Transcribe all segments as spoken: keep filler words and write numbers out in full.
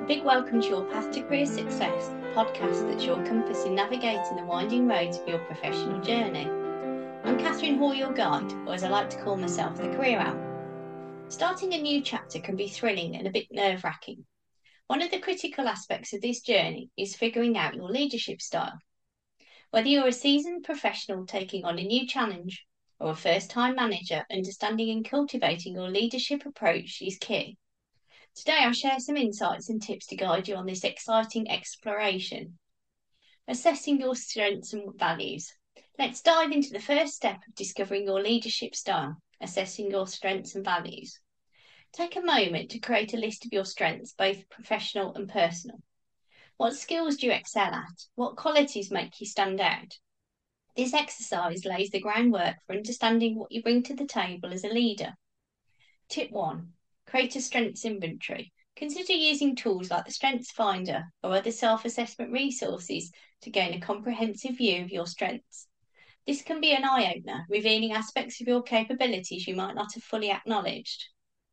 A big welcome to your Path to Career Success, the podcast that's your compass in navigating the winding roads of your professional journey. I'm Catherine Hall, your guide, or as I like to call myself, the Career Owl. Starting a new chapter can be thrilling and a bit nerve-wracking. One of the critical aspects of this journey is figuring out your leadership style. Whether you're a seasoned professional taking on a new challenge or a first-time manager, understanding and cultivating your leadership approach is key. Today, I'll share some insights and tips to guide you on this exciting exploration. Assessing your strengths and values. Let's dive into the first step of discovering your leadership style, assessing your strengths and values. Take a moment to create a list of your strengths, both professional and personal. What skills do you excel at? What qualities make you stand out? This exercise lays the groundwork for understanding what you bring to the table as a leader. Tip one. Create a strengths inventory. Consider using tools like the Strengths Finder or other self-assessment resources to gain a comprehensive view of your strengths. This can be an eye-opener, revealing aspects of your capabilities you might not have fully acknowledged.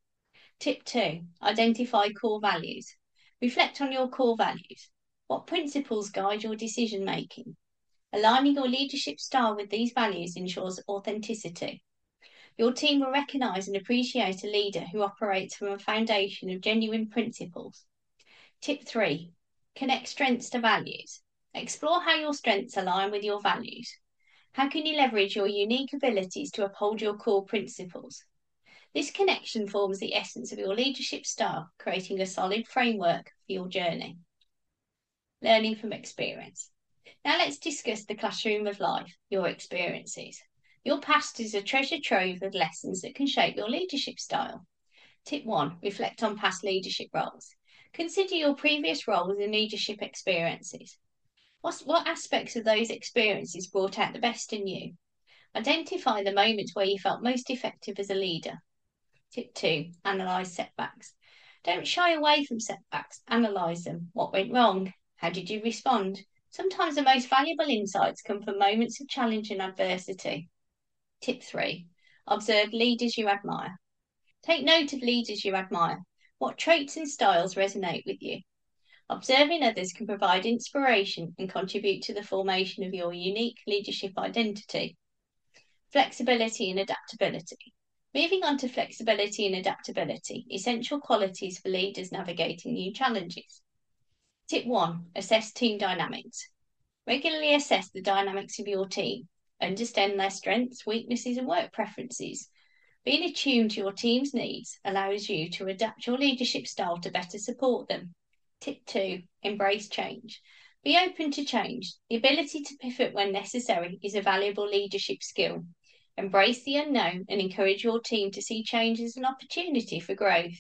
Tip two. Identify core values. Reflect on your core values. What principles guide your decision-making? Aligning your leadership style with these values ensures authenticity. Your team will recognise and appreciate a leader who operates from a foundation of genuine principles. Tip three. Connect strengths to values. Explore how your strengths align with your values. How can you leverage your unique abilities to uphold your core principles? This connection forms the essence of your leadership style, creating a solid framework for your journey. Learning from experience. Now let's discuss the classroom of life, your experiences. Your past is a treasure trove of lessons that can shape your leadership style. Tip one. Reflect on past leadership roles. Consider your previous roles and leadership experiences. What, what aspects of those experiences brought out the best in you? Identify the moments where you felt most effective as a leader. Tip two. Analyse setbacks. Don't shy away from setbacks. Analyse them. What went wrong? How did you respond? Sometimes the most valuable insights come from moments of challenge and adversity. Tip three. Observe leaders you admire. Take note of leaders you admire. What traits and styles resonate with you? Observing others can provide inspiration and contribute to the formation of your unique leadership identity. Flexibility and adaptability. Moving on to flexibility and adaptability, essential qualities for leaders navigating new challenges. Tip one. Assess team dynamics. Regularly assess the dynamics of your team. Understand their strengths, weaknesses, and work preferences. Being attuned to your team's needs allows you to adapt your leadership style to better support them. Tip two. Embrace change. Be open to change. The ability to pivot when necessary is a valuable leadership skill. Embrace the unknown and encourage your team to see change as an opportunity for growth.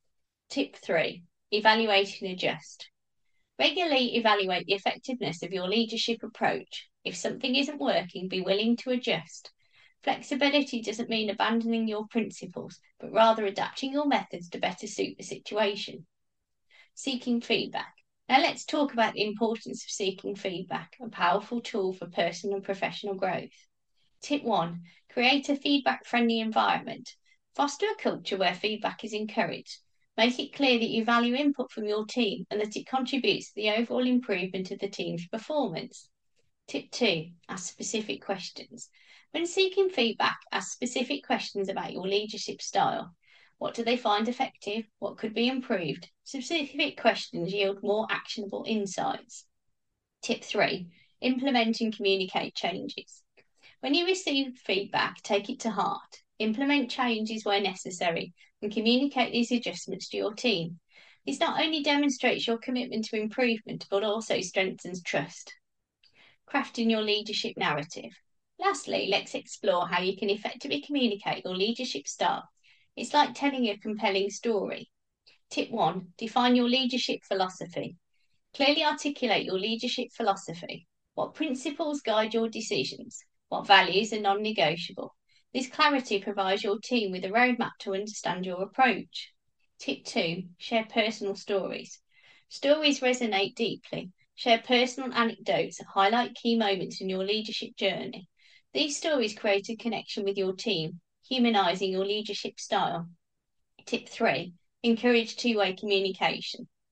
Tip three. Evaluate and adjust. Regularly evaluate the effectiveness of your leadership approach. If something isn't working, be willing to adjust. Flexibility doesn't mean abandoning your principles, but rather adapting your methods to better suit the situation. Seeking feedback. Now let's talk about the importance of seeking feedback, a powerful tool for personal and professional growth. Tip one. Create a feedback-friendly environment. Foster a culture where feedback is encouraged. Make it clear that you value input from your team and that it contributes to the overall improvement of the team's performance. Tip two. Ask specific questions. When seeking feedback, ask specific questions about your leadership style. What do they find effective? What could be improved? Specific questions yield more actionable insights. Tip three. Implement and communicate changes. When you receive feedback, take it to heart. Implement changes where necessary and communicate these adjustments to your team. This not only demonstrates your commitment to improvement, but also strengthens trust. Crafting your leadership narrative. Lastly, let's explore how you can effectively communicate your leadership style. It's like telling a compelling story. Tip one. Define your leadership philosophy. Clearly articulate your leadership philosophy. What principles guide your decisions? What values are non-negotiable? This clarity provides your team with a roadmap to understand your approach. Tip two. Share personal stories. Stories resonate deeply. Share personal anecdotes that highlight key moments in your leadership journey. These stories create a connection with your team, humanizing your leadership style. Tip three. Encourage two-way communication.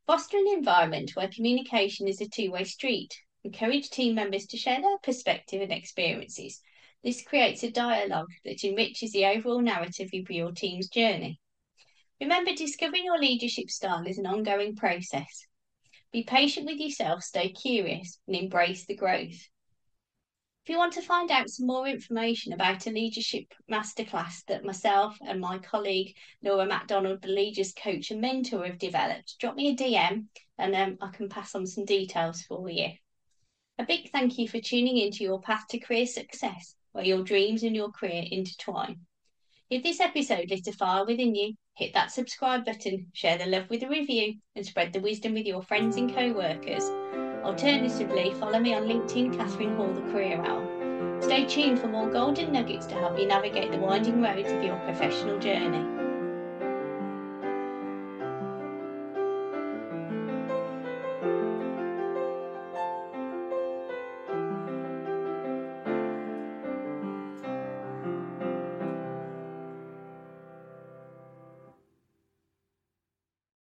Foster an environment where communication is a two-way street. Encourage team members to share their perspective and experiences. This creates a dialogue that enriches the overall narrative of your team's journey. Remember, discovering your leadership style is an ongoing process. Be patient with yourself, stay curious, and embrace the growth. If you want to find out some more information about a leadership masterclass that myself and my colleague Laura MacDonald, the Leaders Coach and Mentor, have developed, drop me a D M and um, I can pass on some details for you. A big thank you for tuning into your path to career success, where your dreams and your career intertwine. If this episode lit a fire within you, hit that subscribe button, share the love with a review, and spread the wisdom with your friends and co-workers. Alternatively, follow me on LinkedIn, Catherine Hall, the Career Owl. Stay tuned for more golden nuggets to help you navigate the winding roads of your professional journey.